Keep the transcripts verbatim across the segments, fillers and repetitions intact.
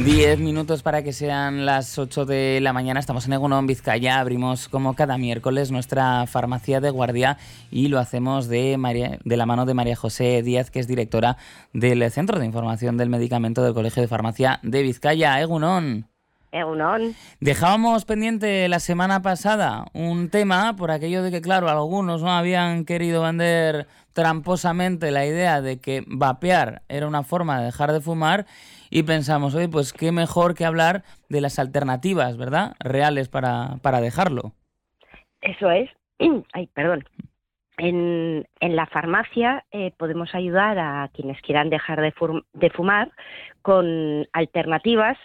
Diez minutos para que sean las ocho de la mañana. Estamos en Egunon, Vizcaya. Abrimos como cada miércoles nuestra farmacia de guardia y lo hacemos de, María, de la mano de María José Díaz, que es directora del Centro de Información del Medicamento del Colegio de Farmacia de Vizcaya. Egunon. Egunon. Dejábamos pendiente la semana pasada un tema por aquello de que, claro, algunos no habían querido vender tramposamente la idea de que vapear era una forma de dejar de fumar y pensamos, oye, pues qué mejor que hablar de las alternativas, ¿verdad?, reales para, para dejarlo. Eso es. Ay, perdón. En, en la farmacia eh, podemos ayudar a quienes quieran dejar de, fum- de fumar con alternativas,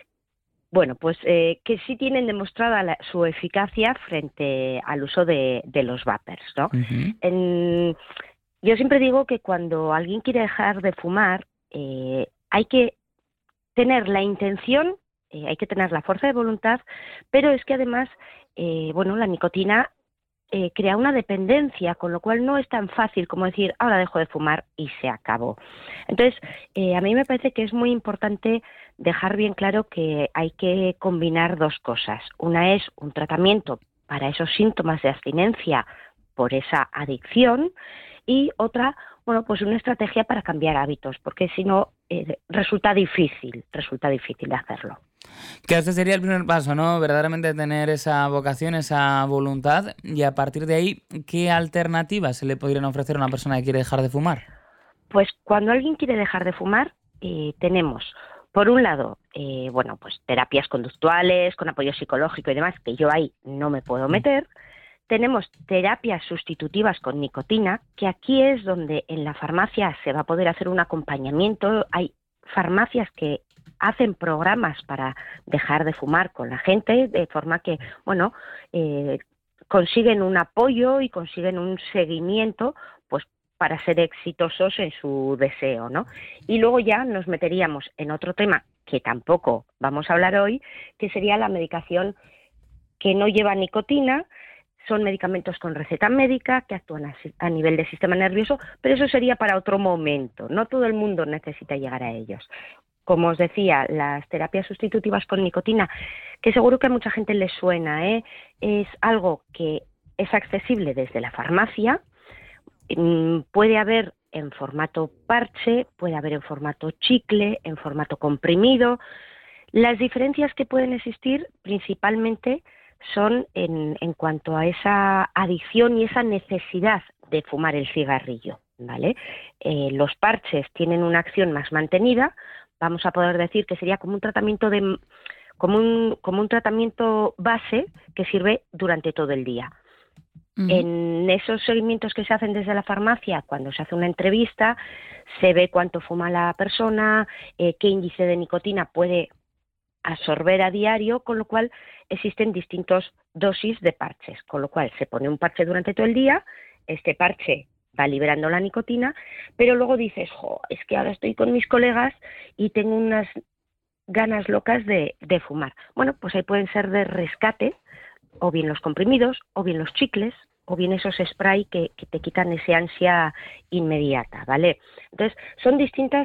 bueno, pues eh, que sí tienen demostrada la, su eficacia frente al uso de, de los vapers, ¿no? Uh-huh. En, yo siempre digo que cuando alguien quiere dejar de fumar, eh, hay que tener la intención, eh, hay que tener la fuerza de voluntad, pero es que además, eh, bueno, la nicotina eh, crea una dependencia, con lo cual no es tan fácil como decir, ahora dejo de fumar y se acabó. Entonces, eh, a mí me parece que es muy importante dejar bien claro que hay que combinar dos cosas. Una es un tratamiento para esos síntomas de abstinencia por esa adicción y otra, bueno, pues una estrategia para cambiar hábitos, porque si no eh, resulta difícil, resulta difícil de hacerlo. Que este sería el primer paso, ¿no? Verdaderamente tener esa vocación, esa voluntad, y a partir de ahí, ¿qué alternativas se le podrían ofrecer a una persona que quiere dejar de fumar? Pues cuando alguien quiere dejar de fumar, eh, tenemos, por un lado, eh, bueno, pues terapias conductuales, con apoyo psicológico y demás, que yo ahí no me puedo meter. Tenemos terapias sustitutivas con nicotina, que aquí es donde en la farmacia se va a poder hacer un acompañamiento. Hay farmacias que hacen programas para dejar de fumar con la gente, de forma que, bueno, eh, consiguen un apoyo y consiguen un seguimiento, pues para ser exitosos en su deseo, ¿no? Y luego ya nos meteríamos en otro tema que tampoco vamos a hablar hoy, que sería la medicación que no lleva nicotina. Son medicamentos con receta médica que actúan a, a nivel del sistema nervioso, pero eso sería para otro momento. No todo el mundo necesita llegar a ellos. Como os decía, las terapias sustitutivas con nicotina, que seguro que a mucha gente les suena, ¿eh? Es algo que es accesible desde la farmacia. Puede haber en formato parche, puede haber en formato chicle, en formato comprimido. Las diferencias que pueden existir principalmente son en, en cuanto a esa adicción y esa necesidad de fumar el cigarrillo, ¿vale? Eh, los parches tienen una acción más mantenida, vamos a poder decir que sería como un tratamiento de como un, como un tratamiento base que sirve durante todo el día. Uh-huh. En esos seguimientos que se hacen desde la farmacia, cuando se hace una entrevista, se ve cuánto fuma la persona, eh, qué índice de nicotina puede absorber a diario, con lo cual existen distintas dosis de parches, con lo cual se pone un parche durante todo el día, este parche va liberando la nicotina, pero luego dices, jo, es que ahora estoy con mis colegas y tengo unas ganas locas de, de fumar. Bueno, pues ahí pueden ser de rescate, o bien los comprimidos, o bien los chicles, o bien esos spray que, que te quitan esa ansia inmediata, ¿vale? Entonces, son distintas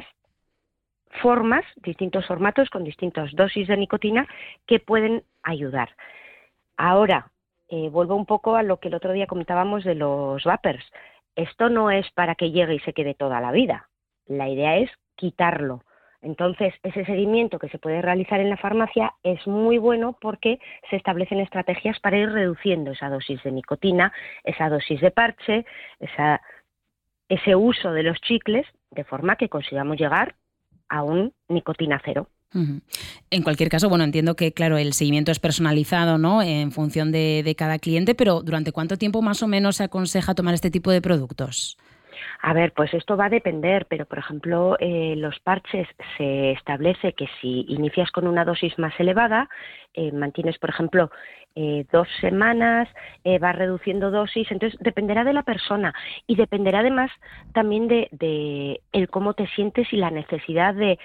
formas, distintos formatos con distintas dosis de nicotina que pueden ayudar. Ahora, eh, vuelvo un poco a lo que el otro día comentábamos de los vapers. Esto no es para que llegue y se quede toda la vida. La idea es quitarlo. Entonces, ese seguimiento que se puede realizar en la farmacia es muy bueno porque se establecen estrategias para ir reduciendo esa dosis de nicotina, esa dosis de parche, esa, ese uso de los chicles, de forma que consigamos llegar a un nicotina cero. Uh-huh. En cualquier caso, bueno, entiendo que, claro, el seguimiento es personalizado, ¿no?, en función de, de cada cliente, pero ¿durante cuánto tiempo más o menos se aconseja tomar este tipo de productos? A ver, pues esto va a depender, pero por ejemplo, eh, los parches se establece que si inicias con una dosis más elevada, eh, mantienes, por ejemplo, eh, dos semanas, eh, vas reduciendo dosis, entonces dependerá de la persona y dependerá además también de, de el cómo te sientes y la necesidad de,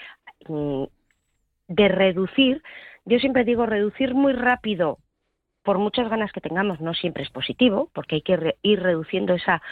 de reducir. Yo siempre digo, reducir muy rápido, por muchas ganas que tengamos, no siempre es positivo, porque hay que re- ir reduciendo esa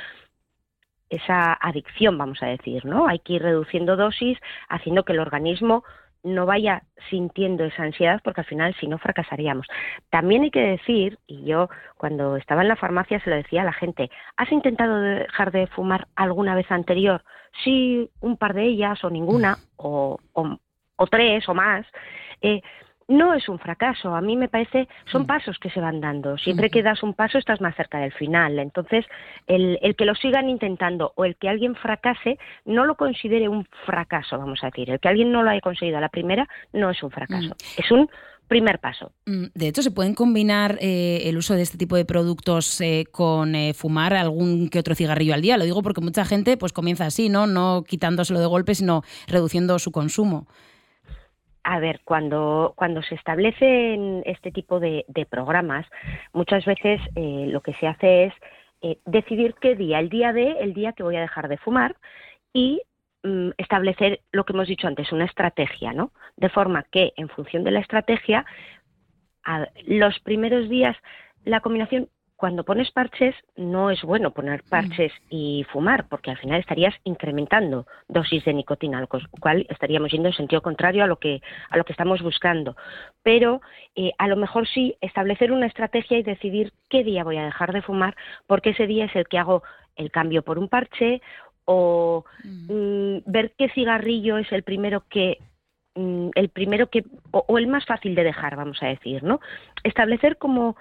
esa adicción, vamos a decir, ¿no? Hay que ir reduciendo dosis, haciendo que el organismo no vaya sintiendo esa ansiedad, porque al final si no fracasaríamos. También hay que decir, y yo cuando estaba en la farmacia se lo decía a la gente, ¿has intentado dejar de fumar alguna vez anterior? Sí, un par de ellas o ninguna, o, o, o tres o más. Eh, No es un fracaso, a mí me parece, son pasos que se van dando. Siempre que das un paso estás más cerca del final. Entonces, el, el que lo sigan intentando o el que alguien fracase, no lo considere un fracaso, vamos a decir. El que alguien no lo haya conseguido a la primera, no es un fracaso. Mm. Es un primer paso. De hecho, ¿se pueden combinar eh, el uso de este tipo de productos eh, con eh, fumar algún que otro cigarrillo al día? Lo digo porque mucha gente pues comienza así, ¿no? No quitándoselo de golpe, sino reduciendo su consumo. A ver, cuando, cuando se establecen este tipo de, de programas, muchas veces eh, lo que se hace es eh, decidir qué día, el día de, el día que voy a dejar de fumar y mm, establecer lo que hemos dicho antes, una estrategia, ¿no? De forma que, en función de la estrategia, a, los primeros días, la combinación, cuando pones parches, no es bueno poner parches y fumar, porque al final estarías incrementando dosis de nicotina, lo cual estaríamos yendo en sentido contrario a lo que, a lo que estamos buscando. Pero eh, a lo mejor sí establecer una estrategia y decidir qué día voy a dejar de fumar, porque ese día es el que hago el cambio por un parche, o mm, ver qué cigarrillo es el primero que mm, el primero que o, o el más fácil de dejar, vamos a decir, ¿no? Establecer como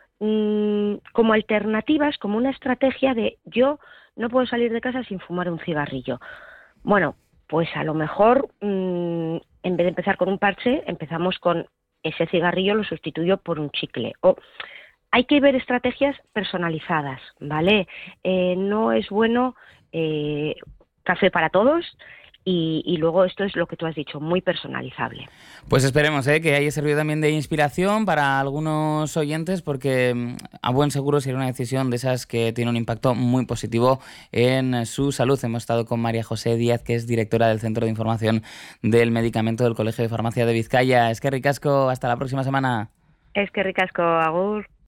como alternativas, como una estrategia de yo no puedo salir de casa sin fumar un cigarrillo. Bueno, pues a lo mejor mmm, en vez de empezar con un parche, empezamos con ese cigarrillo, lo sustituyo por un chicle. O hay que ver estrategias personalizadas, ¿vale? Eh, no es bueno eh, café para todos. Y, y luego esto es lo que tú has dicho, muy personalizable. Pues esperemos ¿eh? que haya servido también de inspiración para algunos oyentes, porque a buen seguro será una decisión de esas que tiene un impacto muy positivo en su salud. Hemos estado con María José Díaz, que es directora del Centro de Información del Medicamento del Colegio de Farmacia de Vizcaya. Es que ricasco, hasta la próxima semana. Es que ricasco, agur.